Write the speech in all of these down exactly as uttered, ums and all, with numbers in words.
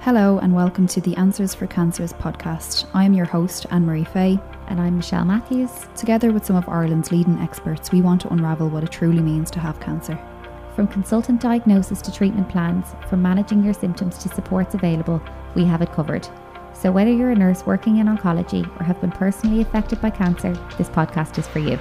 Hello and welcome to the Answers for Cancers podcast. I am your host, Anne-Marie Fay. And I'm Michelle Matthews. Together with some of Ireland's leading experts, we want to unravel what it truly means to have cancer. From consultant diagnosis to treatment plans, from managing your symptoms to supports available, we have it covered. So whether you're a nurse working in oncology or have been personally affected by cancer, this podcast is for you.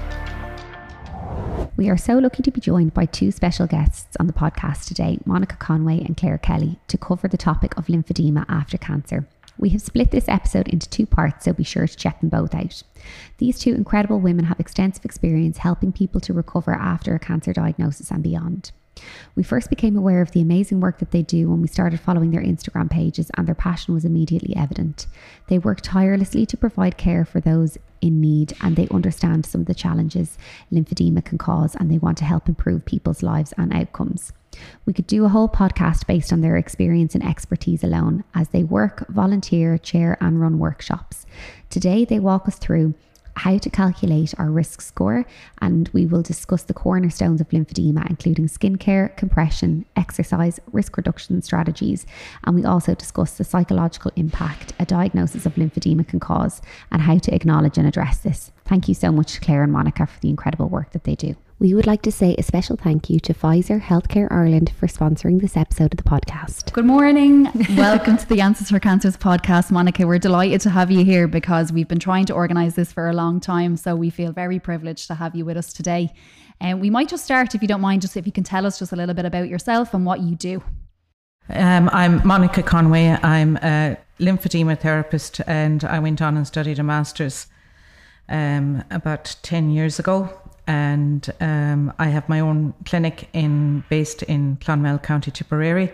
We are so lucky to be joined by two special guests on the podcast today, Monica Conway and Claire Kelly, to cover the topic of lymphedema after cancer. We have split this episode into two parts, so be sure to check them both out. These two incredible women have extensive experience helping people to recover after a cancer diagnosis and beyond. We first became aware of the amazing work that they do when we started following their Instagram pages, and their passion was immediately evident. They work tirelessly to provide care for those in need, and they understand some of the challenges lymphedema can cause, and they want to help improve people's lives and outcomes. We could do a whole podcast based on their experience and expertise alone, as they work, volunteer, chair and run workshops. Today they walk us through how to calculate our risk score, and we will discuss the cornerstones of lymphedema, including skincare, compression, exercise, risk reduction strategies, and we also discuss the psychological impact a diagnosis of lymphedema can cause and how to acknowledge and address this. Thank you so much, Claire and Monica, for the incredible work that they do. We would like to say a special thank you to Pfizer Healthcare Ireland for sponsoring this episode of the podcast. Good morning. Welcome to the Answers for Cancers podcast. Monica, we're delighted to have you here because we've been trying to organise this for a long time, so we feel very privileged to have you with us today. And um, we might just start, if you don't mind, just if you can tell us just a little bit about yourself and what you do. Um, I'm Monica Conway. I'm a lymphedema therapist, and I went on and studied a master's um, about ten years ago. And um, I have my own clinic in based in Clonmel, County Tipperary,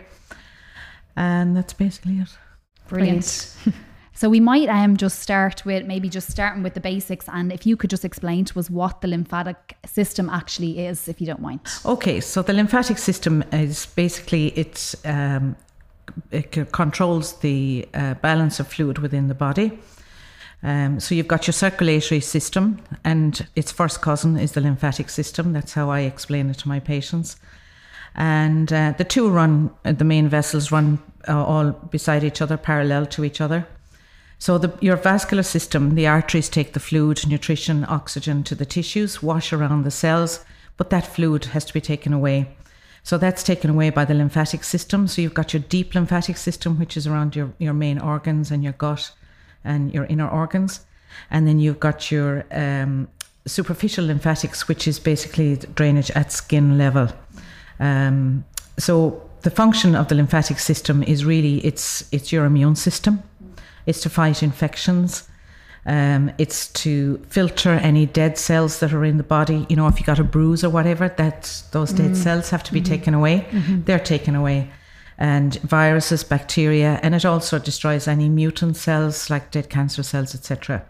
and that's basically it. Brilliant. So we might um, just start with maybe just starting with the basics, and if you could just explain to us what the lymphatic system actually is, if you don't mind. Okay, so the lymphatic system is basically it's um, it c- controls the uh, balance of fluid within the body. Um, so you've got your circulatory system, and its first cousin is the lymphatic system. That's how I explain it to my patients. And uh, the two run, uh, the main vessels run uh, all beside each other, parallel to each other. So the, your vascular system, the arteries take the fluid, nutrition, oxygen to the tissues, wash around the cells, but that fluid has to be taken away. So that's taken away by the lymphatic system. So you've got your deep lymphatic system, which is around your, your main organs and your gut and your inner organs, and then you've got your um, superficial lymphatics, which is basically drainage at skin level. Um, so the function of the lymphatic system is really it's it's your immune system. It's to fight infections. Um, it's to filter any dead cells that are in the body. You know, if you got a bruise or whatever, that those dead mm. cells have to be mm-hmm. taken away. Mm-hmm. They're taken away. And viruses, bacteria, and it also destroys any mutant cells like dead cancer cells, et cetera.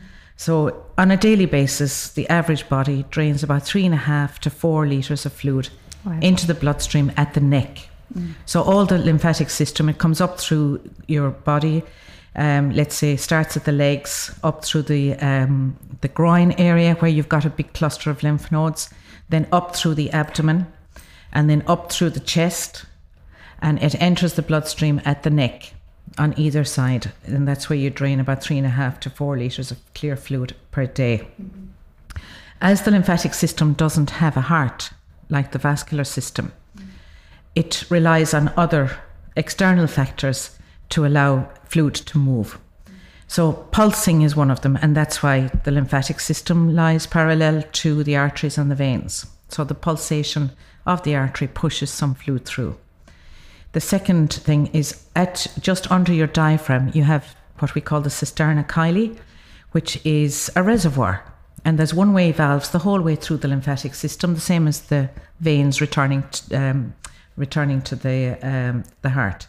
So on a daily basis, the average body drains about three and a half to four litres of fluid wow. into the bloodstream at the neck. Mm. So all the lymphatic system, it comes up through your body, um, let's say starts at the legs, up through the um, the groin area where you've got a big cluster of lymph nodes, then up through the abdomen, and then up through the chest, and it enters the bloodstream at the neck on either side. And that's where you drain about three and a half to four litres of clear fluid per day. Mm-hmm. As the lymphatic system doesn't have a heart, like the vascular system, mm-hmm. it relies on other external factors to allow fluid to move. Mm-hmm. So pulsing is one of them, and that's why the lymphatic system lies parallel to the arteries and the veins. So the pulsation of the artery pushes some fluid through. The second thing is at just under your diaphragm, you have what we call the cisterna chyli, which is a reservoir. And there's one-way valves the whole way through the lymphatic system, the same as the veins returning to, um, returning to the um, the heart.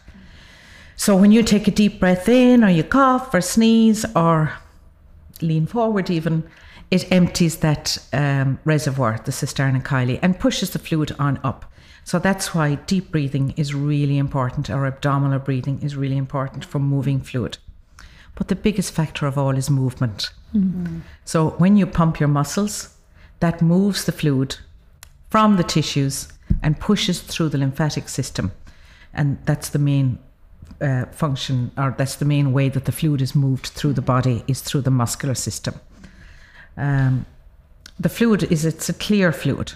So when you take a deep breath in, or you cough or sneeze or lean forward even, it empties that um, reservoir, the cisterna chyli, and pushes the fluid on up. So that's why deep breathing is really important, or abdominal breathing is really important for moving fluid. But the biggest factor of all is movement. Mm-hmm. So when you pump your muscles, that moves the fluid from the tissues and pushes through the lymphatic system. And that's the main uh, function, or that's the main way that the fluid is moved through the body, is through the muscular system. Um, the fluid is, it's a clear fluid.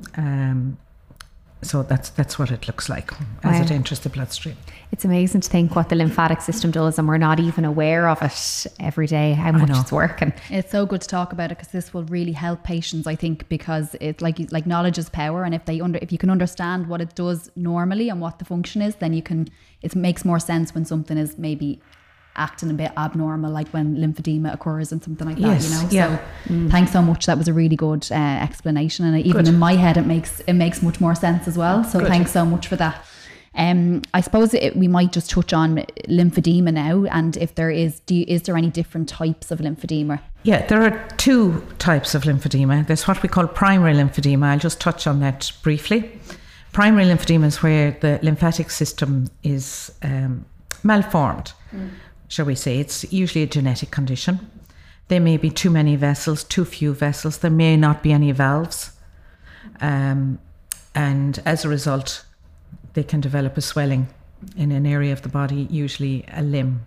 Um, so that's that's what it looks like as Wow. it enters the bloodstream. It's amazing to think what the lymphatic system does, and we're not even aware of it every day, how much know. it's working. It's so good to talk about it because this will really help patients, I think, because it's like like knowledge is power, and if they under if you can understand what it does normally and what the function is, then you can it makes more sense when something is maybe acting a bit abnormal, like when lymphedema occurs and something like that. Yes, You know, yeah. so mm. thanks so much. That was a really good uh, explanation, and even Good. in my head, it makes it makes much more sense as well. So Good. thanks so much for that. Um, I suppose it, we might just touch on lymphedema now, and if there is, do you, is there any different types of lymphedema? Yeah, there are two types of lymphedema. There's what we call primary lymphedema. I'll just touch on that briefly. Primary lymphedema is where the lymphatic system is um, malformed, mm. shall we say. It's usually a genetic condition. There may be too many vessels, too few vessels. There may not be any valves. Um, and as a result, they can develop a swelling in an area of the body, usually a limb.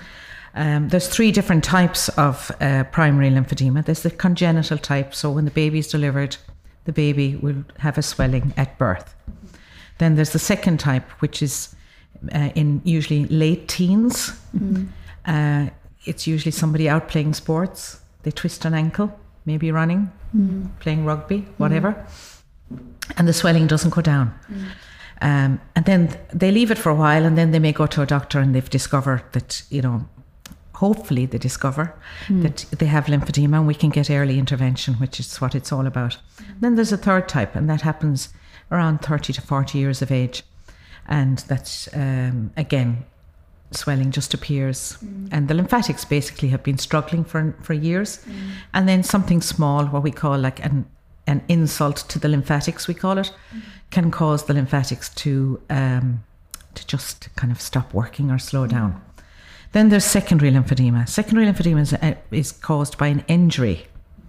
Um, there's three different types of uh, primary lymphedema. There's the congenital type, so when the baby is delivered, the baby will have a swelling at birth. Then there's the second type, which is uh, in usually late teens. Mm-hmm. Uh, it's usually somebody out playing sports. They twist an ankle, maybe running, mm-hmm. playing rugby, whatever, mm-hmm. and the swelling doesn't go down. Mm-hmm. Um, and then they leave it for a while, and then they may go to a doctor and they've discovered that, you know, hopefully they discover mm. that they have lymphedema, and we can get early intervention, which is what it's all about. Mm. Then there's a third type, and that happens around thirty to forty years of age. And that's, um, again, swelling just appears. Mm. And the lymphatics basically have been struggling for, for years. Mm. And then something small, what we call like an, an insult to the lymphatics, we call it, mm. can cause the lymphatics to um, to just kind of stop working or slow down. Mm. Then there's secondary lymphedema. Secondary lymphedema is, uh, is caused by an injury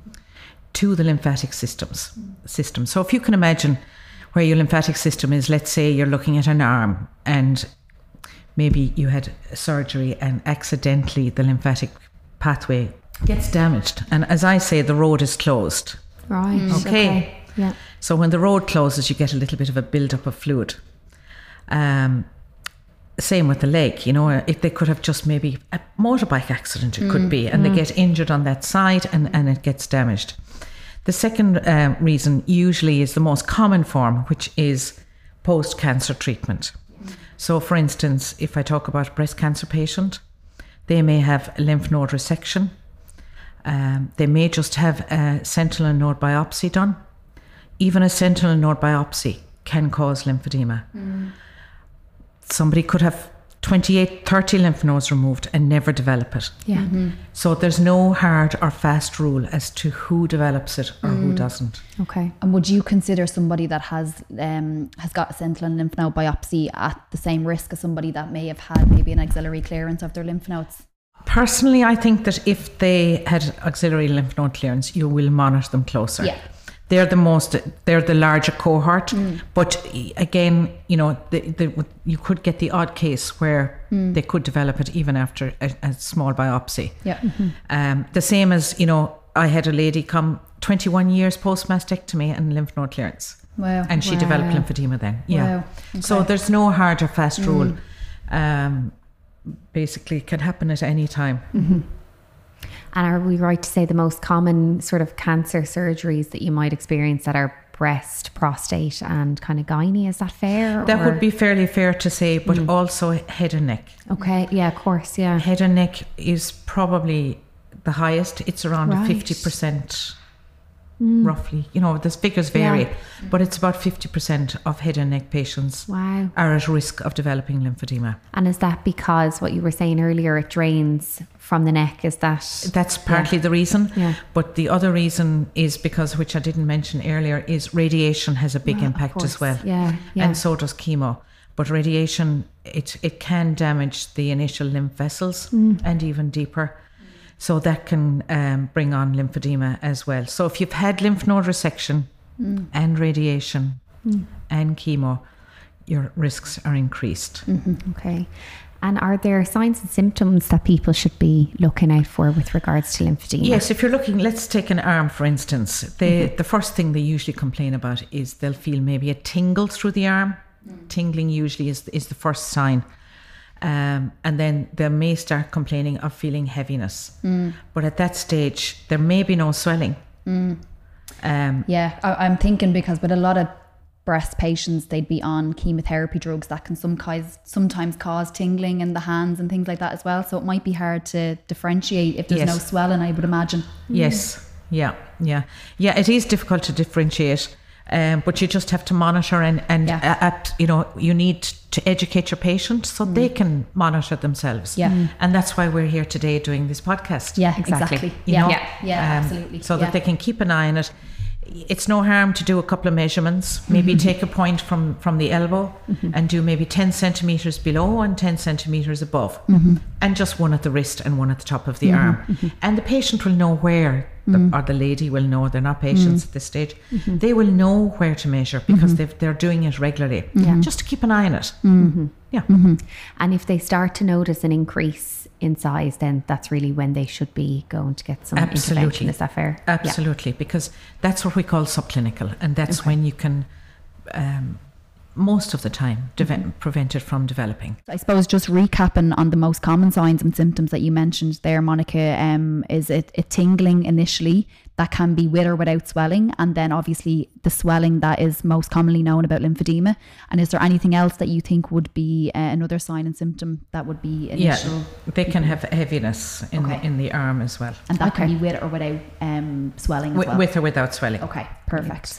to the lymphatic systems mm. system. So if you can imagine where your lymphatic system is, let's say you're looking at an arm and maybe you had surgery and accidentally the lymphatic pathway gets damaged. And as I say, the road is closed. Right. Okay. okay. Yeah. So when the road closes, you get a little bit of a build-up of fluid. Um, same with the leg, you know, if they could have just maybe a motorbike accident, it mm. could be, and mm. they get injured on that side and, and it gets damaged. The second uh, reason usually is the most common form, which is post-cancer treatment. Mm. So for instance, if I talk about a breast cancer patient, they may have a lymph node resection. Um, they may just have a sentinel node biopsy done. Even a sentinel node biopsy can cause lymphedema. Mm. Somebody could have twenty-eight, thirty lymph nodes removed and never develop it. Yeah. Mm-hmm. So there's no hard or fast rule as to who develops it or mm. who doesn't. Okay. And would you consider somebody that has um, has got a sentinel lymph node biopsy at the same risk as somebody that may have had maybe an axillary clearance of their lymph nodes? Personally, I think that if they had axillary lymph node clearance, you will monitor them closer. Yeah. They're the most, they're the larger cohort. Mm. But again, you know, the, the, you could get the odd case where mm. they could develop it even after a, a small biopsy. Yeah. Mm-hmm. Um, the same as, you know, I had a lady come twenty-one years post mastectomy and lymph node clearance. Wow. And she wow. developed lymphedema then. Yeah. Wow. Okay. So there's no hard or fast rule. Mm. Um, basically, it can happen at any time. Mm-hmm. And are we right to say the most common sort of cancer surgeries that you might experience that are breast, prostate and kind of gynae? Is that fair? That or? would be fairly fair to say, but mm. also head and neck. Okay, yeah, of course, yeah. Head and neck is probably the highest. It's around right. fifty percent mm. roughly. You know, the figures vary, yeah. but it's about fifty percent of head and neck patients wow. are at risk of developing lymphedema. And is that because what you were saying earlier, it drains from the neck? Is that that's partly yeah. the reason, yeah. but the other reason is because, which I didn't mention earlier, is radiation has a big well, impact as well, yeah, yeah. and so does chemo. But radiation, it it can damage the initial lymph vessels mm. and even deeper, so that can um, bring on lymphedema as well. So if you've had lymph node resection mm. and radiation mm. and chemo, your risks are increased. Mm-hmm. Okay. And are there signs and symptoms that people should be looking out for with regards to lymphedema? Yes, if you're looking, let's take an arm for instance. They, mm-hmm. The first thing they usually complain about is they'll feel maybe a tingle through the arm. Mm. Tingling usually is is the first sign. Um, and then they may start complaining of feeling heaviness. Mm. But at that stage, there may be no swelling. Mm. Um, yeah, I, I'm thinking because with a lot of breast patients, they'd be on chemotherapy drugs that can some cause, sometimes cause tingling in the hands and things like that as well. So it might be hard to differentiate if there's yes. no swelling, I would imagine. Yes, mm. yeah, yeah. Yeah, it is difficult to differentiate. Um, but you just have to monitor and, and yeah. uh, uh, you know, you need to educate your patient so mm. they can monitor themselves. Yeah. Mm. And that's why we're here today doing this podcast. Yeah, exactly. exactly. You yeah. know? yeah, yeah, um, absolutely. So yeah. that they can keep an eye on it. It's no harm to do a couple of measurements, maybe mm-hmm. take a point from, from the elbow mm-hmm. and do maybe ten centimetres below and ten centimetres above mm-hmm. and just one at the wrist and one at the top of the mm-hmm. arm. Mm-hmm. And the patient will know where, the, mm-hmm. or the lady will know, they're not patients mm-hmm. at this stage, mm-hmm. they will know where to measure because mm-hmm. they're doing it regularly, mm-hmm. just to keep an eye on it. Mm-hmm. Yeah. Mm-hmm. And if they start to notice an increase in size, then that's really when they should be going to get some Absolutely. intervention. Is that fair? Absolutely, yeah. Because that's what we call subclinical, and that's okay. when you can, um, most of the time, de- mm-hmm. prevent it from developing. I suppose just recapping on the most common signs and symptoms that you mentioned there, Monica, um, is it, it tingling initially that can be with or without swelling, and then obviously the swelling that is most commonly known about lymphedema. And is there anything else that you think would be uh, another sign and symptom that would be initial? Yeah, they can have heaviness in, okay. the, in the arm as well. And that okay. can be with or without um, swelling as with, well? With or without swelling. Okay, perfect.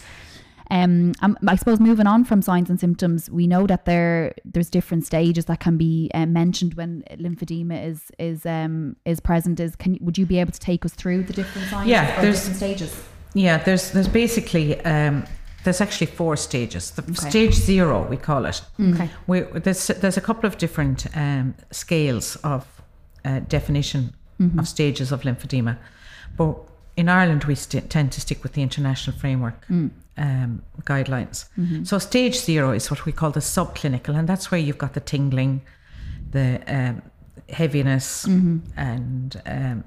Um, I suppose moving on from signs and symptoms, we know that there there's different stages that can be uh, mentioned when lymphedema is is um, is present. Is can would you be able to take us through the different signs yeah, or different stages? Yeah, there's there's basically um, there's actually four stages. The okay. Stage zero, we call it. Okay. We, there's there's a couple of different um, scales of uh, definition mm-hmm. of stages of lymphedema, but in Ireland we st- tend to stick with the international framework. Mm. Um, guidelines. Mm-hmm. So stage zero is what we call the subclinical, and that's where you've got the tingling, the um, heaviness, mm-hmm. and um,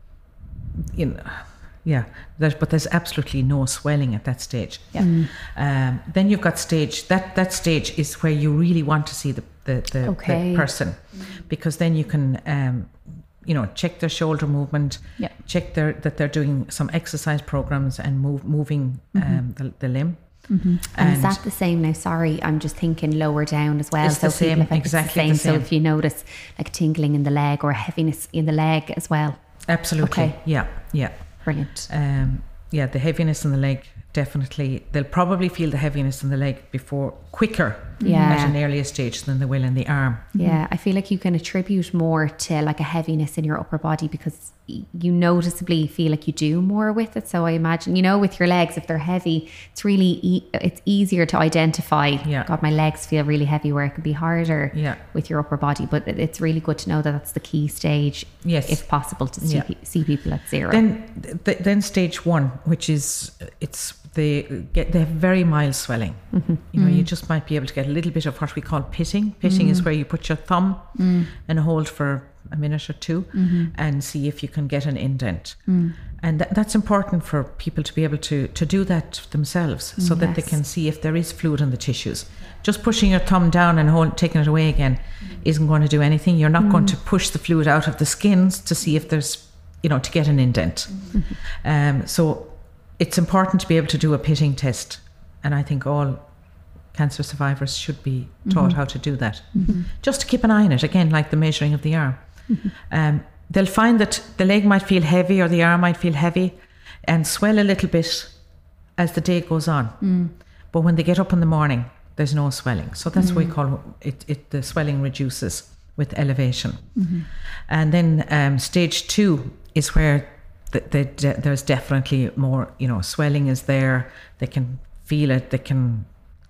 you know, yeah. There's, but there's absolutely no swelling at that stage. Yeah. Mm-hmm. Um, then you've got stage that that stage is where you really want to see the the, the, okay. the person, mm-hmm. because then you can. Um, you know, check their shoulder movement, yeah. check their, that they're doing some exercise programs and move, moving mm-hmm. um, the, the limb. Mm-hmm. And, and is that the same now? Sorry, I'm just thinking lower down as well. It's so the same, exactly it's the same. the same. So if you notice like tingling in the leg or heaviness in the leg as well. Absolutely. Okay. Yeah, yeah. Brilliant. Um, yeah, the heaviness in the leg, definitely. They'll probably feel the heaviness in the leg before, quicker yeah. at an earlier stage than they will in the arm. Yeah, I feel like you can attribute more to like a heaviness in your upper body because you noticeably feel like you do more with it. So I imagine, you know, with your legs, if they're heavy, it's really, e- it's easier to identify. Yeah. God, my legs feel really heavy, where it can be harder yeah. with your upper body. But it's really good to know that that's the key stage, yes. if possible, to see, yeah. pe- see people at zero. Then, th- then stage one, which is, it's, they get, they have very mild swelling. Mm-hmm. You know, mm. you just might be able to get a little bit of what we call pitting. Pitting mm. is where you put your thumb mm. and hold for a minute or two mm-hmm. and see if you can get an indent. Mm. And th- that's important for people to be able to, to do that themselves so mm, that yes. they can see if there is fluid in the tissues. Just pushing your thumb down and hold, taking it away again mm. isn't going to do anything. You're not mm. going to push the fluid out of the skins to see if there's, you know, to get an indent. Mm-hmm. Um, so it's important to be able to do a pitting test. And I think all cancer survivors should be taught mm-hmm. how to do that. Mm-hmm. Just to keep an eye on it, again, like the measuring of the arm. Mm-hmm. Um, they'll find that the leg might feel heavy or the arm might feel heavy and swell a little bit as the day goes on. Mm. But when they get up in the morning, there's no swelling. So that's mm. what we call it, it, the swelling reduces with elevation. Mm-hmm. And then um, stage two is where the, the, de- there's definitely more, you know, swelling is there. They can feel it. They can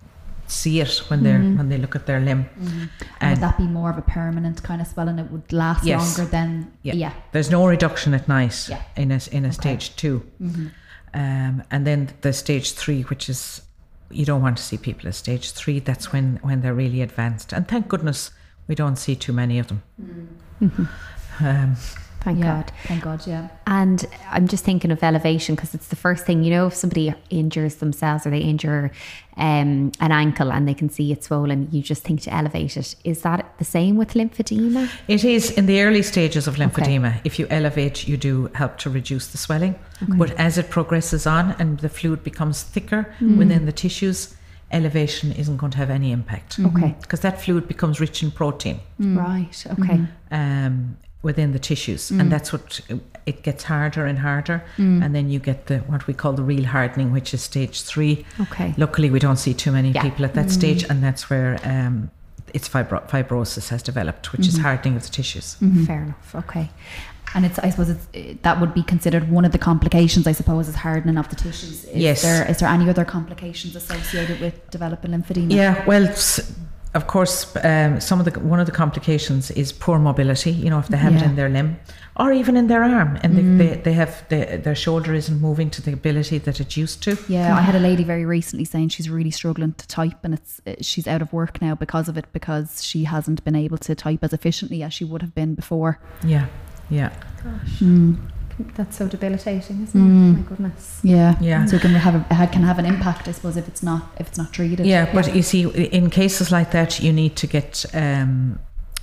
see it when they're mm-hmm. when they look at their limb. Mm-hmm. And, and would that be more of a permanent kind of swelling? It would last yes. longer than yeah. yeah. There's no reduction at night yeah. in a in a okay. stage two, mm-hmm. um, and then the stage three, which is you don't want to see people at stage three. That's when, when they're really advanced. And thank goodness we don't see too many of them. Mm-hmm. Um, Thank yeah, God. Thank God, yeah. And I'm just thinking of elevation because it's the first thing, you know, if somebody injures themselves or they injure um, an ankle and they can see it swollen, you just think to elevate it. Is that the same with lymphedema? It is in the early stages of lymphedema. Okay. If you elevate, you do help to reduce the swelling. Okay. But as it progresses on and the fluid becomes thicker mm. within the tissues, elevation isn't going to have any impact. Okay. Because that fluid becomes rich in protein. Mm. Right, okay. Um, within the tissues, mm. and that's what it gets harder and harder, mm. and then you get the what we call the real hardening, which is stage three. Okay. Luckily, we don't see too many yeah. people at that mm. stage, and that's where um, it's fibro- fibrosis has developed, which mm-hmm. is hardening of the tissues. Mm-hmm. Fair enough. Okay. And it's, I suppose, it's, it, that would be considered one of the complications. I suppose is hardening of the tissues. Is yes. There, is there any other complications associated with developing lymphedema? Yeah. Well. Of course, um, some of the one of the complications is poor mobility. You know, if they have yeah. it in their limb or even in their arm, and mm. they, they they have they, their shoulder isn't moving to the ability that it used to. Yeah, I had a lady very recently saying she's really struggling to type, and it's she's out of work now because of it, because she hasn't been able to type as efficiently as she would have been before. Yeah, yeah. Gosh. Mm. That's so debilitating, isn't mm. it? My goodness. Yeah, yeah. So it can have a, it can have an impact, I suppose, if it's not if it's not treated. Yeah, but yeah. you see, in cases like that, you need to get um,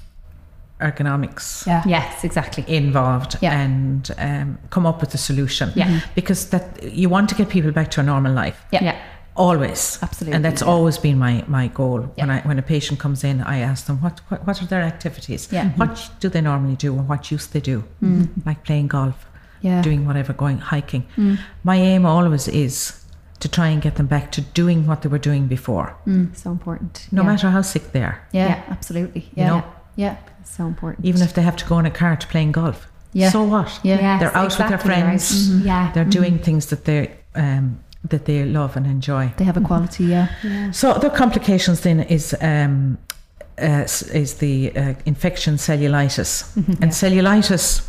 ergonomics. Yeah. Yes, exactly. Involved yeah. and um, come up with a solution. Yeah. Because that you want to get people back to a normal life. Yeah. yeah. Always, absolutely, and that's yeah. always been my my goal. Yeah. When I when a patient comes in, I ask them what what, what are their activities. Yeah. What mm-hmm. do they normally do, and what use they do, mm. like playing golf. Yeah. Doing whatever, going hiking. Mm. My aim always is to try and get them back to doing what they were doing before. Mm. So important. No yeah. matter how sick they are. Yeah, yeah. absolutely. Yeah. You know? Yeah. So important. Even if they have to go in a cart playing golf. Yeah. So what? Yeah. Yes, they're out exactly with their friends. Right. Mm-hmm. Yeah. They're mm-hmm. doing things that they um, that they love and enjoy. They have a quality, yeah. yeah. So the complications then is um, uh, is the uh, infection cellulitis. Mm-hmm. And yeah. cellulitis,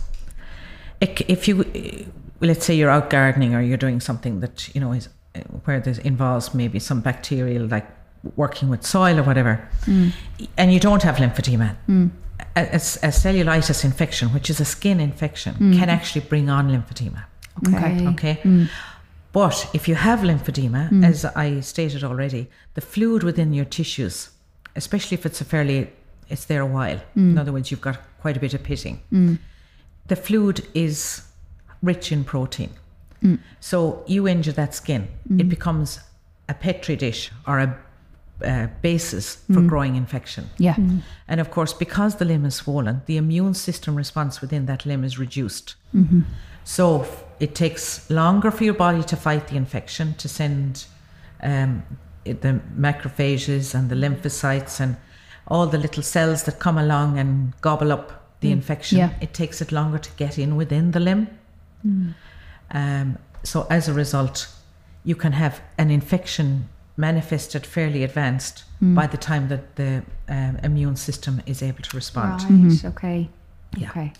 if you... let's say you're out gardening or you're doing something that, you know, is where this involves maybe some bacterial, like working with soil or whatever, mm. and you don't have lymphedema, mm. a, a, a cellulitis infection, which is a skin infection, mm. can actually bring on lymphedema. Okay. Okay. Mm. But if you have lymphedema, mm. as I stated already, the fluid within your tissues, especially if it's a fairly, it's there a while, mm. in other words, you've got quite a bit of pitting, mm. the fluid is rich in protein. Mm. So you injure that skin, mm. it becomes a petri dish or a uh, basis for mm. growing infection. Yeah. Mm. And of course, because the limb is swollen, the immune system response within that limb is reduced. Mm-hmm. So it takes longer for your body to fight the infection, to send um, the macrophages and the lymphocytes and all the little cells that come along and gobble up the mm. infection. Yeah. It takes it longer to get in within the limb. Mm. Um, so as a result, you can have an infection manifested fairly advanced mm. by the time that the um, immune system is able to respond. Right. Mm-hmm. Okay. Yeah. Okay.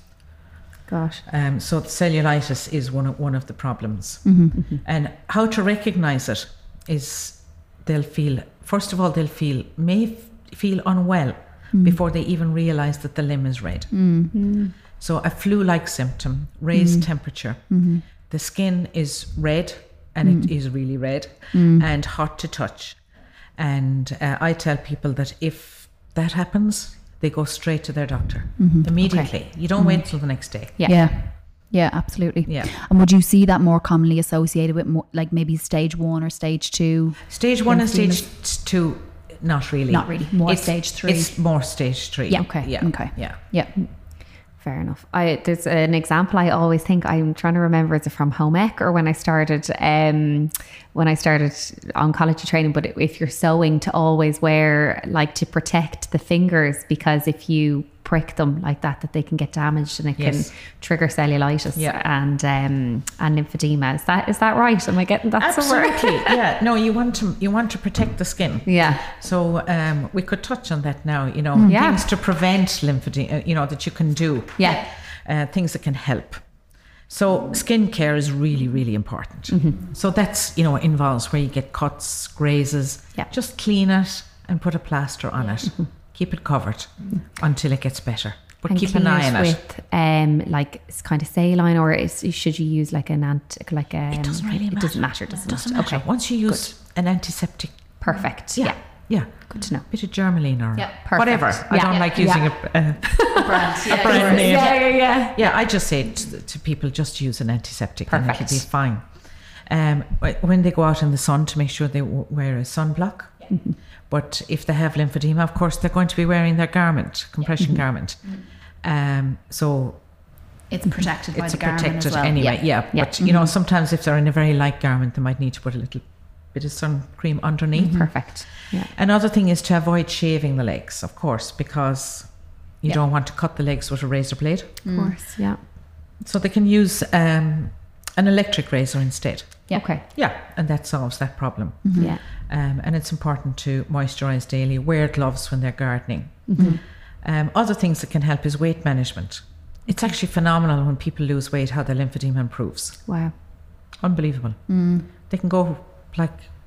Gosh. Um, so the cellulitis is one of, one of the problems. Mm-hmm. Mm-hmm. And how to recognize it is they'll feel, first of all, they'll feel, may f- feel unwell mm. before they even realize that the limb is red. Mm. Mm. So a flu-like symptom, raised mm. temperature. Mm-hmm. The skin is red, and mm. it is really red, mm. and hot to touch. And uh, I tell people that if that happens, they go straight to their doctor mm-hmm. immediately. Okay. You don't mm-hmm. wait till the next day. Yeah. yeah. Yeah, absolutely. Yeah. And would you see that more commonly associated with more, like maybe stage one or stage two? Stage one and stage two, not really. Not really. More it's, stage three. It's more stage three. Yeah. Okay. Yeah. Okay. Yeah. Yeah. Fair enough. I there's an example I always think, I'm trying to remember, is it from home ec or when I started um when I started oncology training, but if you're sewing, to always wear, like, to protect the fingers, because if you prick them like that, that they can get damaged and it yes. can trigger cellulitis yeah. and um and lymphedema. Is that is that right? Am I getting that Absolutely. somewhere? Yeah. No, you want to you want to protect the skin. Yeah. So um, we could touch on that now. You know, yeah. things to prevent lymphedema. You know, that you can do. Yeah. Uh, things that can help. So skincare is really, really important. Mm-hmm. So that's, you know, involves where you get cuts, grazes. Yeah. Just clean it and put a plaster on it. Mm-hmm. Keep it covered mm-hmm. until it gets better. But and keep an eye on it. With um, like it's kind of saline, or is, should you use like an ant, like a? It doesn't really matter. It doesn't matter. Doesn't, it doesn't matter. matter. Okay. Once you use Good. an antiseptic. Perfect. Yeah. yeah. Yeah. Good to know. A bit of Germaline or yeah, whatever. Yeah. I don't yeah. like using yeah. a, a, a brand, yeah. a brand name. Yeah, yeah, yeah. Yeah, I just say to, to people, just use an antiseptic Perfect. and it'll be fine. Um, when they go out in the sun, to make sure they w- wear a sunblock. Mm-hmm. But if they have lymphedema, of course, they're going to be wearing their garment, compression mm-hmm. garment. Mm-hmm. Um, so it's protected by it's the garment protected as well. anyway. Yeah, yeah. yeah. But Mm-hmm. you know, sometimes if they're in a very light garment, they might need to put a little bit of sun cream underneath. Mm-hmm. Perfect. Yeah. Another thing is to avoid shaving the legs, of course, because you yeah. don't want to cut the legs with a razor blade. Of mm. course, yeah. So they can use um, an electric razor instead. Yeah. Okay. Yeah, and that solves that problem. Mm-hmm. Yeah. Um, and it's important to moisturise daily, wear gloves when they're gardening. Mm-hmm. Um, other things that can help is weight management. It's actually phenomenal when people lose weight, how their lymphedema improves. Wow. Unbelievable. Mm. They can go like,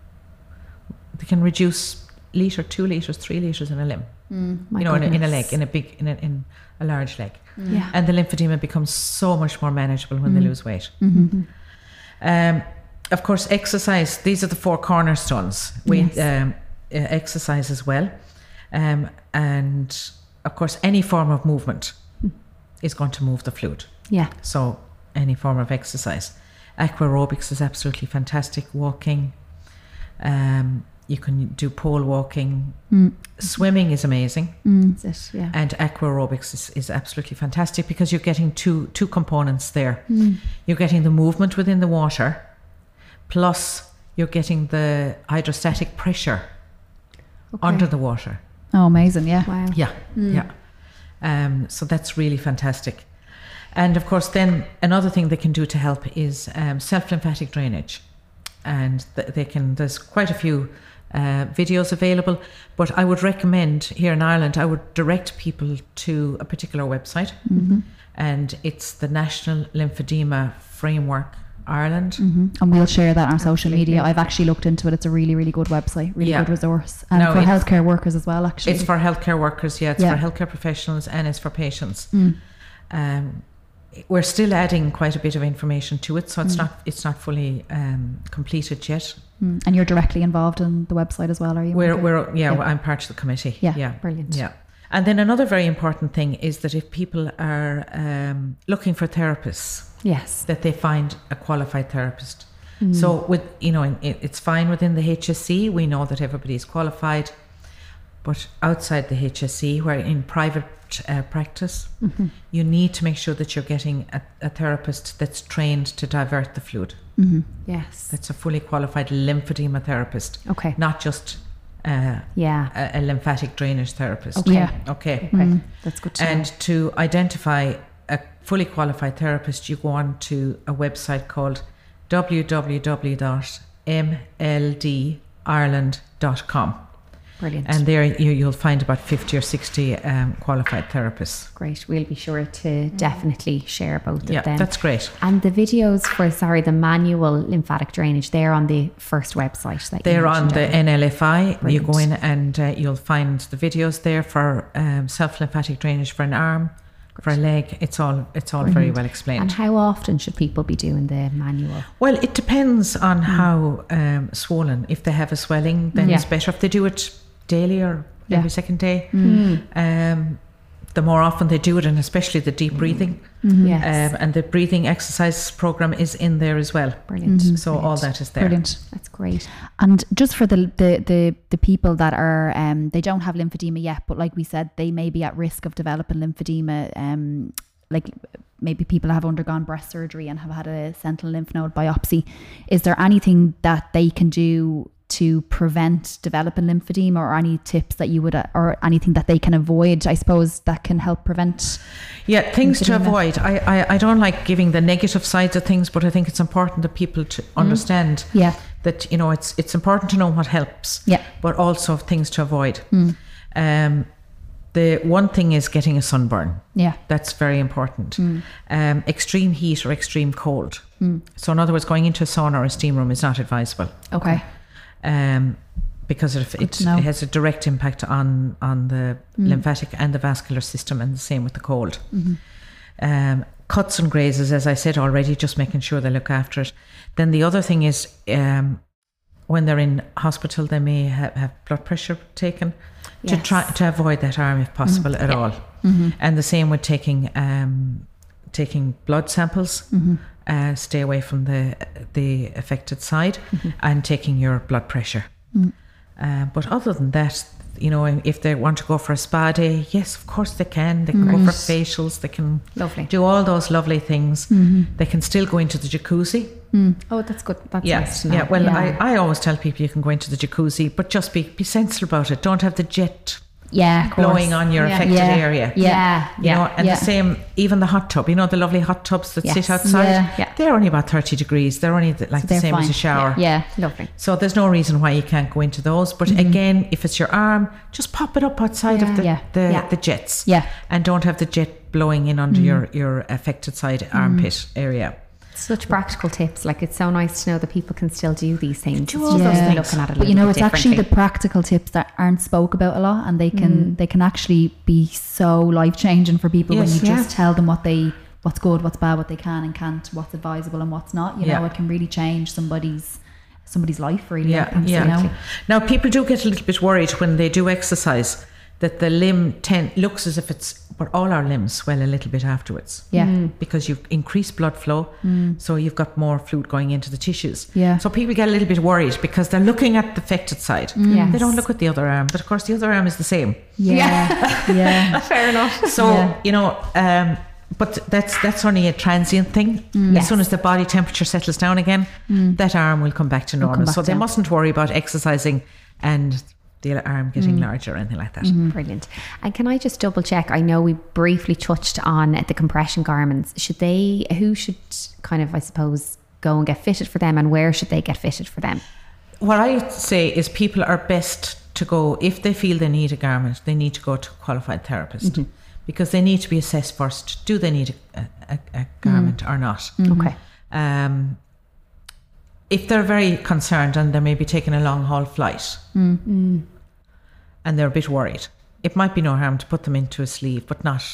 they can reduce litre, two litres, three litres in a limb. Mm, you know, in a, in a leg, in a big, in a, in a large leg. Mm. Yeah. And the lymphedema becomes so much more manageable when mm. they lose weight. Mm-hmm. Um, of course, exercise. These are the four cornerstones. We yes. um, uh, exercise as well, um, and of course, any form of movement mm. is going to move the fluid. Yeah. So any form of exercise. Aquarobics is absolutely fantastic. Walking. Um, you can do pole walking. Mm. Swimming is amazing. Mm. That's it, yeah. And aquarobics is, is absolutely fantastic because you're getting two two components there. Mm. You're getting the movement within the water, plus you're getting the hydrostatic pressure okay. under the water. Oh, amazing, yeah. Wow. Yeah, mm. yeah. Um, so that's really fantastic. And of course, then another thing they can do to help is um, self-lymphatic drainage. And th- they can, there's quite a few uh, videos available, but I would recommend here in Ireland, I would direct people to a particular website. Mm-hmm. And it's the National Lymphedema Framework Ireland. Mm-hmm. And we'll share that on our social media. I've actually looked into it. It's a really, really good website, really yeah. good resource. And no, for healthcare workers as well, actually. It's for healthcare workers, yeah. It's yeah. for healthcare professionals and it's for patients. Mm. Um, we're still adding quite a bit of information to it, so it's mm. not it's not fully um, completed yet. Mm. And you're directly involved in the website as well, are you? We're, we're yeah, yeah. I'm part of the committee. Yeah, yeah, brilliant. Yeah. And then another very important thing is that if people are um, looking for therapists, yes, that they find a qualified therapist. Mm. So with you know, it, it's fine within the H S C. We know that everybody is qualified, but outside the H S C, where in private uh, practice, mm-hmm. you need to make sure that you're getting a, a therapist that's trained to divert the fluid. Mm-hmm. Yes, that's a fully qualified lymphedema therapist. Okay, not just. Uh, yeah, a, a lymphatic drainage therapist. Okay. Yeah. Okay. Okay. Mm. That's good to and know. to identify a fully qualified therapist, you go on to a website called w w w dot m l d ireland dot com. Brilliant. And there you, you'll find about fifty or sixty um, qualified therapists. Great. We'll be sure to definitely share both yeah, of them. That's great. And the videos for, sorry, the manual lymphatic drainage, they're on the first website. That they're on the N L F I. Brilliant. You go in and uh, you'll find the videos there for um, self-lymphatic drainage for an arm, Great. For a leg. It's all it's all Brilliant. Very well explained. And how often should people be doing the manual? Well, it depends on mm. how um, swollen. If they have a swelling, then yeah. it's better if they do it daily or yeah. every second day. Mm. Um, the more often they do it, and especially the deep breathing. Mm-hmm. Yes. Um, and the breathing exercise program is in there as well. Brilliant. Mm-hmm. So Brilliant. all that is there. Brilliant. That's great. And just for the the the, the people that are um, they don't have lymphedema yet, but like we said, they may be at risk of developing lymphedema. Um, like maybe people have undergone breast surgery and have had a sentinel lymph node biopsy. Is there anything that they can do to prevent developing lymphedema, or any tips that you would, uh, or anything that they can avoid, I suppose, that can help prevent? Yeah, things lymphedema? to avoid. I, I, I don't like giving the negative sides of things, but I think it's important that people to understand mm. yeah. that, you know, it's it's important to know what helps, yeah. but also things to avoid. Mm. Um, the one thing is getting a sunburn. Yeah. That's very important. Mm. Um, extreme heat or extreme cold. Mm. So in other words, going into a sauna or a steam room is not advisable. Okay. Um, because it, it, it has a direct impact on, on the mm. lymphatic and the vascular system, and the same with the cold. Mm-hmm. Um, cuts and grazes, as I said already, just making sure they look after it. Then the other thing is um, when they're in hospital, they may have, have blood pressure taken yes. to try to avoid that arm if possible mm-hmm. at yeah. all. Mm-hmm. And the same with taking um, taking blood samples. Mm-hmm. Uh, stay away from the the affected side mm-hmm. and taking your blood pressure. Mm. Uh, but other than that, you know, if they want to go for a spa day, yes, of course they can. They can right. go for facials. They can lovely. do all those lovely things. Mm-hmm. They can still go into the jacuzzi. Mm. Oh, that's good. That's yeah. nice to know. Yeah, well, yeah. I, I always tell people you can go into the jacuzzi, but just be, be sensible about it. Don't have the jet yeah, blowing on your yeah. affected yeah. area. Yeah, you yeah. know, and yeah. the same, even the hot tub. You know, the lovely hot tubs that yes. sit outside. Yeah. Yeah. They're only about thirty degrees. They're only the, like so the same fine. as a shower. Yeah. yeah, lovely. So there's no reason why you can't go into those. But mm-hmm. again, if it's your arm, just pop it up outside yeah. of the yeah. the, yeah. the jets. Yeah, and don't have the jet blowing in under mm. your your affected side mm. armpit area. Such practical tips. Like, it's so nice to know that people can still do these things. Do all yeah. those things. Looking at it, but you know, it's actually the practical tips that aren't spoke about a lot, and they can mm. they can actually be so life changing for people yes, when you yeah. just tell them what they what's good, what's bad, what they can and can't, what's advisable and what's not. You yeah. know, it can really change somebody's somebody's life. Really, yeah, think, yeah. You know? Now, people do get a little bit worried when they do exercise that the limb ten, looks as if it's, but all our limbs swell a little bit afterwards. Yeah. Mm. Because you've increased blood flow, mm. so you've got more fluid going into the tissues. Yeah. So people get a little bit worried because they're looking at the affected side. Mm. Yes. They don't look at the other arm, but of course the other arm is the same. Yeah. Yeah. Fair enough. So, yeah. you know, um, but that's that's only a transient thing. Mm. As yes. soon as the body temperature settles down again, mm. that arm will come back to normal. Back so down. They mustn't worry about exercising and the arm getting mm. larger or anything like that. Mm-hmm. Brilliant. And can I just double check? I know we briefly touched on the compression garments. Should they, who should kind of, I suppose, go and get fitted for them, and where should they get fitted for them? What I say is people are best to go, if they feel they need a garment, they need to go to a qualified therapist mm-hmm. because they need to be assessed first. Do they need a, a, a garment mm. or not? Mm-hmm. Okay. Um, if they're very concerned and they may be taking a long haul flight mm. and they're a bit worried, it might be no harm to put them into a sleeve, but not,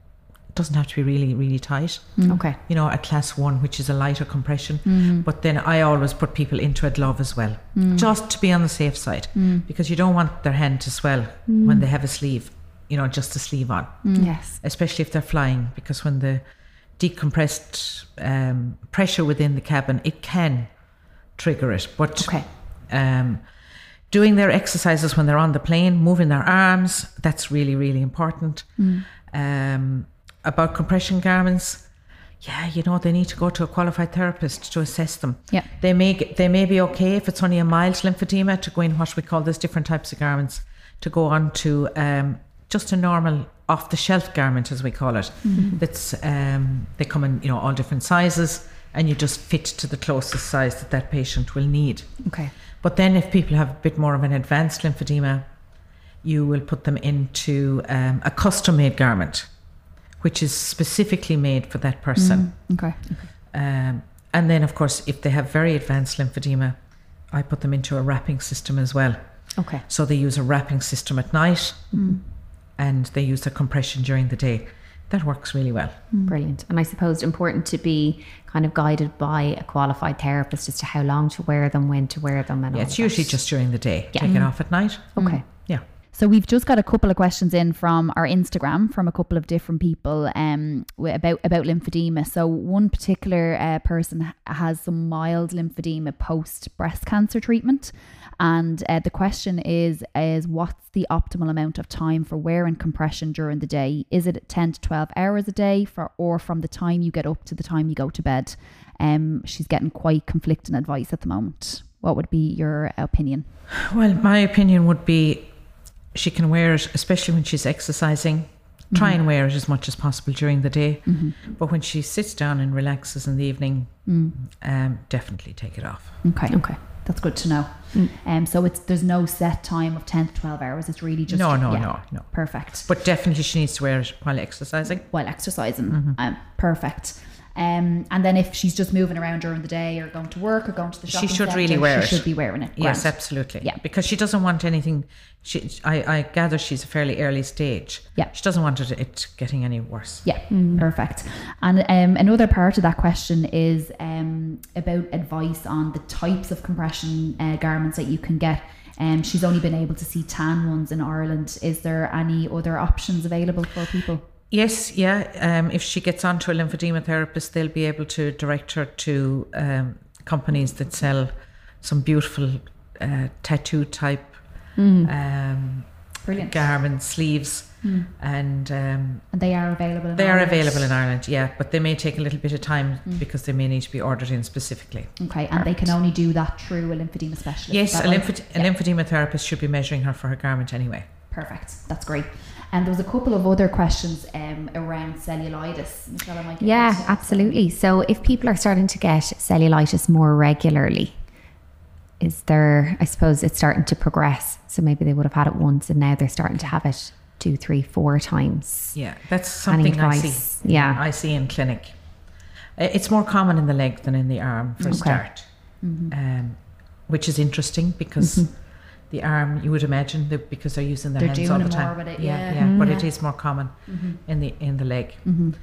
it doesn't have to be really, really tight. Mm. Okay. You know, a class one, which is a lighter compression. Mm. But then I always put people into a glove as well, mm. just to be on the safe side, mm. because you don't want their hand to swell mm. when they have a sleeve, you know, just a sleeve on. Mm. Yes. Especially if they're flying, because when the decompressed um, pressure within the cabin, it can trigger it. But okay. um, doing their exercises when they're on the plane, moving their arms, that's really, really important. Mm. Um, about compression garments, yeah, you know, they need to go to a qualified therapist to assess them. Yeah. They may they may be okay if it's only a mild lymphedema to go in what we call, there's different types of garments, to go on to um, just a normal off-the-shelf garment, as we call it. Mm-hmm. That's um, they come in, you know, all different sizes, and you just fit to the closest size that that patient will need. Okay. But then if people have a bit more of an advanced lymphedema, you will put them into um, a custom-made garment, which is specifically made for that person. Mm, okay. okay. Um, and then, of course, if they have very advanced lymphedema, I put them into a wrapping system as well. Okay. So they use a wrapping system at night, mm. and they use the compression during the day. That works really well. Brilliant. And I suppose important to be kind of guided by a qualified therapist as to how long to wear them, when to wear them, and yeah, all it's of usually that. just during the day. Yeah. Take it Mm. off at night. Okay. Yeah. So we've just got a couple of questions in from our Instagram from a couple of different people um, about about lymphedema. So one particular uh, person has some mild lymphedema post breast cancer treatment, and uh, the question is is what's the optimal amount of time for wearing compression during the day? Is it ten to twelve hours a day, for or from the time you get up to the time you go to bed? Um, she's getting quite conflicting advice at the moment. What would be your opinion? Well, my opinion would be, she can wear it, especially when she's exercising. Try mm-hmm. and wear it as much as possible during the day. Mm-hmm. But when she sits down and relaxes in the evening, mm. um, definitely take it off. Okay. Okay. That's good to know. Mm. Um, so it's there's no set time of ten to twelve hours. It's really just no, no, yeah, no, no. Perfect. But definitely she needs to wear it while exercising. While exercising, mm-hmm. um, perfect. Um, and then if she's just moving around during the day or going to work or going to the shopping she should centre, really wear she it. She should be wearing it. Yes, Grand. absolutely. Yeah, because she doesn't want anything. She, I, I gather she's a fairly early stage. Yeah, she doesn't want it, it getting any worse. Yeah, mm. perfect. And um, another part of that question is um, about advice on the types of compression uh, garments that you can get. Um, she's only been able to see tan ones in Ireland. Is there any other options available for people? Yes, yeah. Um, if she gets onto a lymphedema therapist, they'll be able to direct her to um, companies that sell some beautiful uh, tattoo type mm. um, Brilliant. garments, sleeves, mm. and um, and they are available. In they Ireland. are available in Ireland, yeah, but they may take a little bit of time mm. because they may need to be ordered in specifically. Okay, and they can only do that through a lymphedema specialist. Yes, a, right? lymphed- yeah. a lymphedema therapist should be measuring her for her garment anyway. Perfect, that's great. And there was a couple of other questions um, around cellulitis. Michelle, I might get yeah, absolutely. So if people are starting to get cellulitis more regularly, is there, I suppose it's starting to progress. So maybe they would have had it once and now they're starting to have it two, three, four times. Yeah, that's something I see. Yeah. I see in clinic. It's more common in the leg than in the arm for a Okay. start, mm-hmm. um, which is interesting because mm-hmm. the arm, you would imagine, that because they're using their they're hands doing all the it time. More with it, yeah, yeah, yeah. Mm-hmm. But it is more common mm-hmm. in the in the leg. Mm-hmm.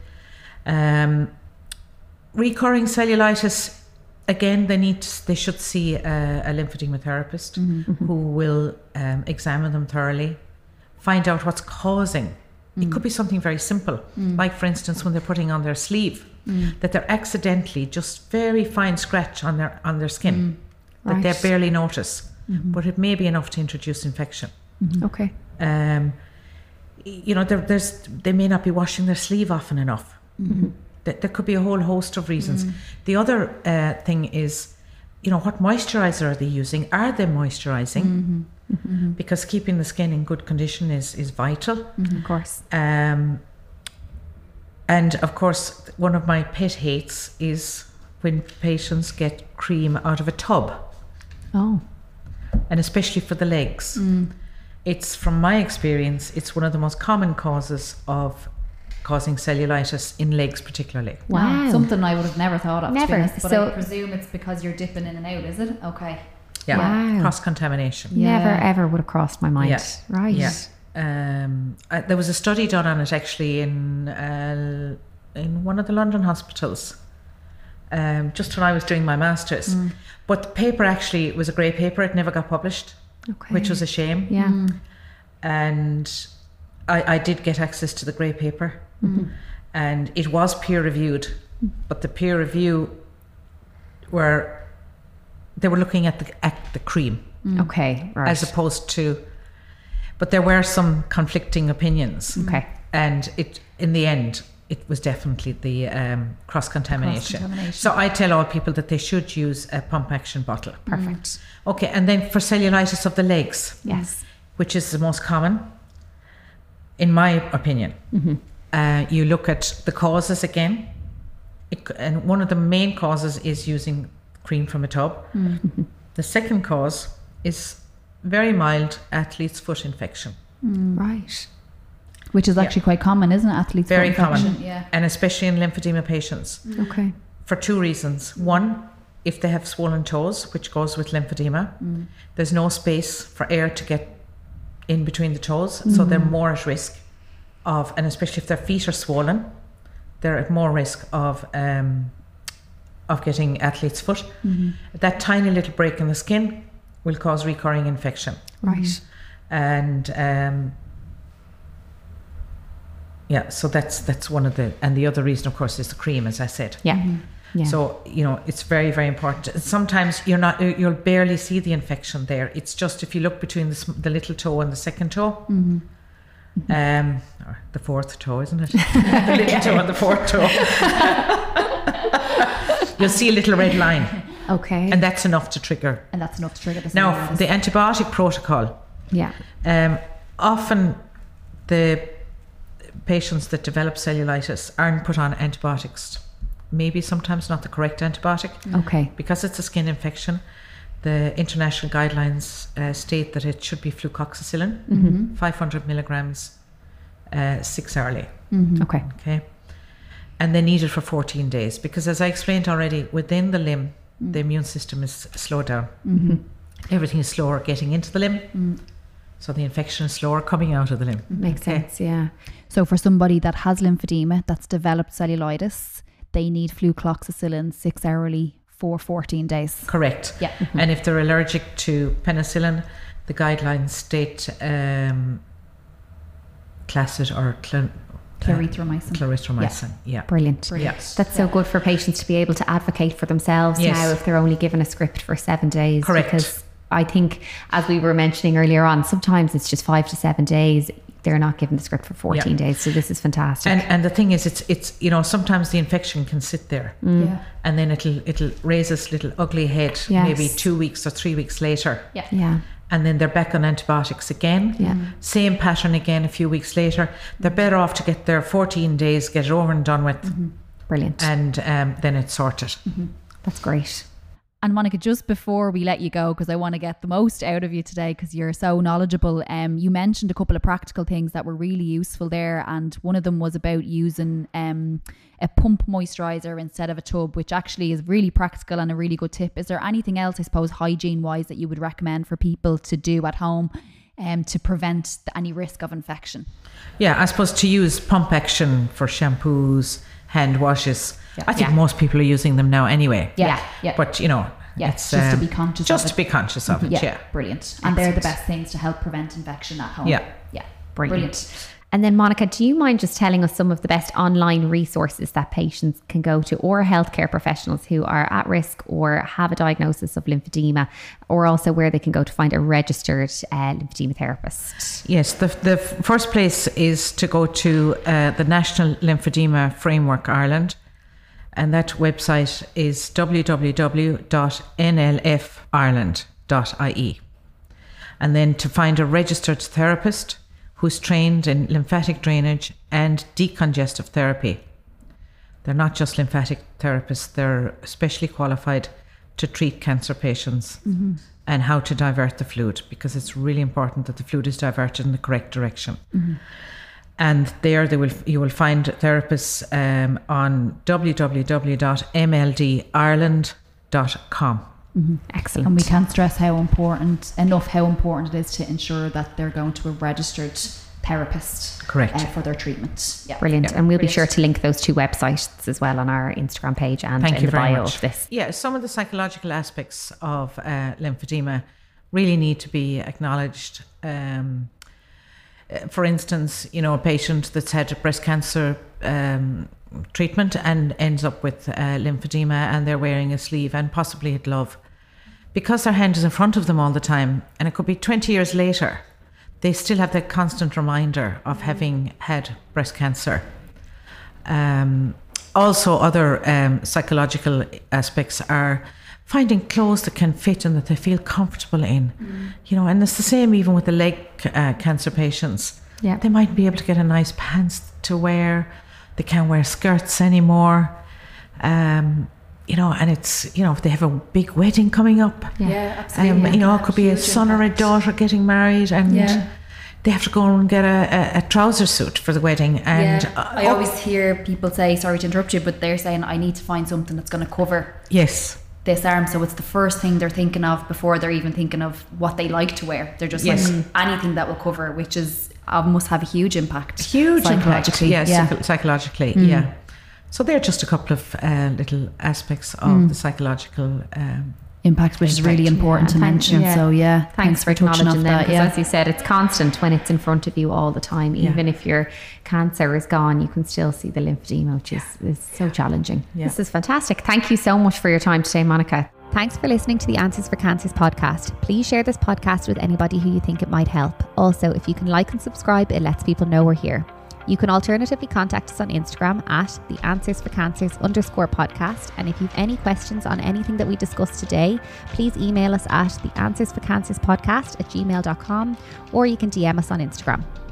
Um, recurring cellulitis. Again, they need to, they should see a, a lymphedema therapist mm-hmm. who will um, examine them thoroughly, find out what's causing. Mm. It could be something very simple, mm. like for instance when they're putting on their sleeve, mm. that they're accidentally just very fine scratch on their on their skin mm. that right. they barely notice, mm-hmm. but it may be enough to introduce infection. Mm-hmm. Okay. Um, you know, there, there's they may not be washing their sleeve often enough. Mm-hmm. There could be a whole host of reasons. Mm. The other uh, thing is, you know, what moisturizer are they using? Are they moisturizing? Mm-hmm. Mm-hmm. Because keeping the skin in good condition is, is vital. Mm-hmm. Of course. Um, and of course, one of my pet hates is when patients get cream out of a tub. Oh. And especially for the legs. Mm. It's, from my experience, it's one of the most common causes of causing cellulitis in legs particularly. Wow. wow. Something I would have never thought of. Never. Honest, but so I presume it's because you're dipping in and out, is it? Okay. Yeah. Wow. Cross-contamination. Yeah. Never ever would have crossed my mind. Yeah. Right. Yeah. Um, I, there was a study done on it actually in uh, in one of the London hospitals um, just when I was doing my master's. Mm. But the paper actually was a great paper. It never got published, okay. which was a shame. Yeah. Mm. And I, I did get access to the grey paper. Mm-hmm. And it was peer reviewed, but the peer review were they were looking at the at the cream, mm. okay, right. as opposed to, but there were some conflicting opinions. Okay, and it in the end it was definitely the um, cross contamination. Cross-contamination. So I tell all people that they should use a pump action bottle. Perfect. Mm. Okay, and then for cellulitis of the legs, yes, which is the most common, in my opinion. Mm-hmm. Uh, you look at the causes again, it, and one of the main causes is using cream from a tub. Mm-hmm. The second cause is very mild athlete's foot infection. Mm. Right. Which is actually yeah. quite common, isn't it? Athlete's very foot infection. common, yeah. And especially in lymphedema patients. Mm. Okay. For two reasons. One, if they have swollen toes, which goes with lymphedema, mm. there's no space for air to get in between the toes, mm. so they're more at risk of, and especially if their feet are swollen, they're at more risk of um, of getting athlete's foot. Mm-hmm. That tiny little break in the skin will cause recurring infection. Right. And um, yeah, so that's that's one of the, and the other reason, of course, is the cream, as I said. Yeah. Mm-hmm. Yeah. So, you know, it's very, very important. Sometimes you're not, you'll barely see the infection there. It's just if you look between the, the little toe and the second toe, mm-hmm. um, or the fourth toe, isn't it? The little toe and the fourth toe. You'll see a little red line. Okay. And that's enough to trigger. And that's enough to trigger the Now, cellulitis. the antibiotic protocol. Yeah. Um, often the patients that develop cellulitis aren't put on antibiotics. Maybe sometimes not the correct antibiotic. Okay. Because it's a skin infection. the international guidelines uh, state that it should be flucloxacillin, Mm-hmm. five hundred milligrams, uh, six hourly. Mm-hmm. Okay. Okay. And they need it for fourteen days because, as I explained already, within the limb, mm. the immune system is slowed down. Mm-hmm. Everything is slower getting into the limb. Mm. So the infection is slower coming out of the limb. Makes okay. sense, yeah. So for somebody that has lymphedema, that's developed cellulitis, they need flucloxacillin six hourly for fourteen days. Correct. Yeah. Mm-hmm. And if they're allergic to penicillin, the guidelines state um, Clasit or cl- clarithromycin. Uh, clarithromycin, yeah. yeah. Brilliant. Brilliant. Yes. That's so good for patients to be able to advocate for themselves yes. now if they're only given a script for seven days. Correct. Because I think, as we were mentioning earlier on, sometimes it's just five to seven days. They're not given the script for fourteen yeah. days. So this is fantastic. And and the thing is, it's it's you know, sometimes the infection can sit there, mm. yeah. and then it'll it'll raise this little ugly head yes. maybe two weeks or three weeks later. Yeah. Yeah. And then they're back on antibiotics again. Yeah. Same pattern again a few weeks later. They're better off to get their fourteen days, get it over and done with. Mm-hmm. Brilliant. And um, then it's sorted. Mm-hmm. That's great. And Monica, just before we let you go, because I want to get the most out of you today because you're so knowledgeable, um, you mentioned a couple of practical things that were really useful there. And one of them was about using um, a pump moisturiser instead of a tub, which actually is really practical and a really good tip. Is there anything else, I suppose, hygiene-wise that you would recommend for people to do at home um, to prevent the, any risk of infection? Yeah, I suppose to use pump action for shampoos, hand washes. Yeah. I think yeah. most people are using them now anyway. Yeah, yeah. But, you know, yeah, it's, just um, to be conscious just of to be conscious of it, yeah, yeah. Brilliant. And they're the best things to help prevent infection at home. Yeah. Yeah. Brilliant. Brilliant. And then, Monica, do you mind just telling us some of the best online resources that patients can go to, or healthcare professionals who are at risk or have a diagnosis of lymphedema, or also where they can go to find a registered uh, lymphedema therapist? Yes, the, the first place is to go to uh, the National Lymphedema Framework Ireland, and that website is w w w dot n l f ireland dot i e. And then to find a registered therapist who's trained in lymphatic drainage and decongestive therapy. They're not just lymphatic therapists, they're specially qualified to treat cancer patients mm-hmm. and how to divert the fluid, because it's really important that the fluid is diverted in the correct direction. Mm-hmm. And there they will you will find therapists um, on w w w dot m l d ireland dot com. Mm-hmm. Excellent. And we can't stress how important enough how important it is to ensure that they're going to a registered therapist. Correct. Uh, for their treatment. Yeah. Brilliant. Yeah. And we'll Brilliant. be sure to link those two websites as well on our Instagram page and Thank in you the very bio much. of this. Yeah, some of the psychological aspects of uh, lymphedema really need to be acknowledged. Um, for instance, you know, a patient that's had breast cancer um, treatment and ends up with uh, lymphedema, and they're wearing a sleeve and possibly a glove. Because their hand is in front of them all the time, and it could be twenty years later, they still have that constant reminder of having had breast cancer. Um, also, other um, psychological aspects are finding clothes that can fit and that they feel comfortable in. Mm. You know, and it's the same even with the leg uh, cancer patients. Yeah. They might be able to get a nice pants to wear. They can't wear skirts anymore. Um, you know, and it's, you know, if they have a big wedding coming up. Yeah, yeah absolutely. Um, you know, it could be a son or a daughter getting married, and yeah. they have to go and get a, a, a trouser suit for the wedding. And yeah. I uh, always hear people say, sorry to interrupt you, but they're saying, I need to find something that's going to cover yes. this arm. So it's the first thing they're thinking of before they're even thinking of what they like to wear. They're just yes. like, anything that will cover, which is uh, must have a huge impact. Huge psychologically. Impact. Yes, yeah, psychologically, mm. yeah. So they're just a couple of uh, little aspects of mm. the psychological um, impact, which impact. is really important yeah, to thanks, mention. Yeah. So yeah, thanks, thanks for touching acknowledging that. Because yeah. as you said, it's constant when it's in front of you all the time. Even yeah. if your cancer is gone, you can still see the lymphedema, which is, yeah. is so challenging. Yeah. This is fantastic. Thank you so much for your time today, Monica. Thanks for listening to the Answers for Cancers podcast. Please share this podcast with anybody who you think it might help. Also, if you can like and subscribe, it lets people know we're here. You can alternatively contact us on Instagram at the Answers for Cancers underscore podcast. And if you've any questions on anything that we discussed today, please email us at the Answers for Cancers podcast at gmail dot com, or you can D M us on Instagram.